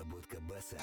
Будка баса.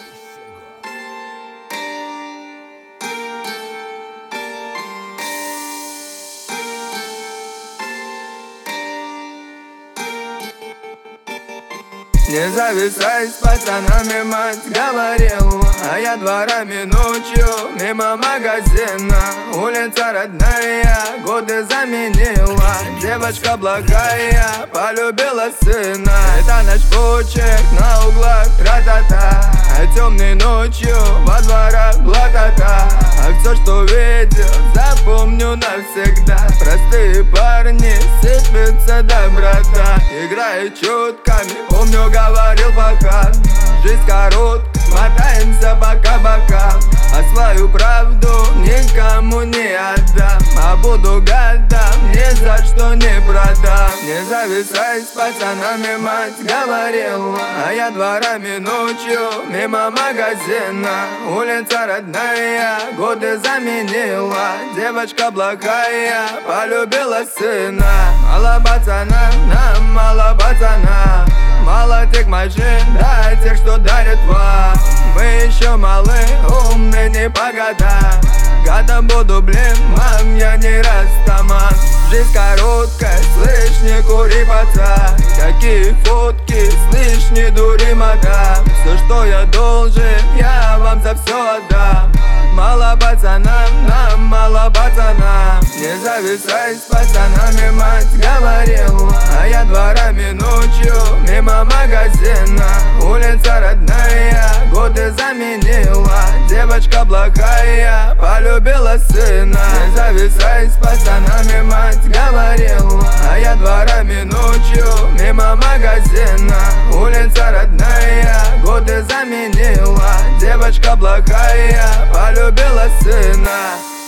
Не зависай с пацанами, мать говорила, а я дворами ночью мимо магазина. Улица родная, годы заменила. Девочка благая, полюбила сына. Это ночь почек на углах, тра-та-та. А темной ночью во дворах блатата. А все, что видел, запомню навсегда. Простые парни, сыпется доброта. Играет чутками, помню, говорил пока. Жизнь короткая, мотаемся по кабакам. А свою правду никому не отдам. А буду годам, ни за что не продам. Не зависай с пацанами, мать говорила, а я дворами ночью мимо магазина. Улица родная, годы заменила. Девочка благая, полюбила сына. Мало пацана, нам мало пацана. Мало тех машин, да тех, что дарят вам. Мы еще малы, умны не по годам. Годом буду, блин, мам, я не растаман. Жизнь короткая, слышь, не кури, пацан. Какие фотки, слышь, не дури, мадам. Все, что я должен, я вам за все отдам. Мало пацанам, нам мало пацанам. Не зависай с пацанами, мать говорила, а я дворами ночью мимо магазина. Улица родная, годы заменила. Девочка благая, полюбила сына. Не зависай с пацанами, мать говорила, а я дворами ночью мимо магазина. Улица родная, годы заменила. Девочка благая, полюбила сына.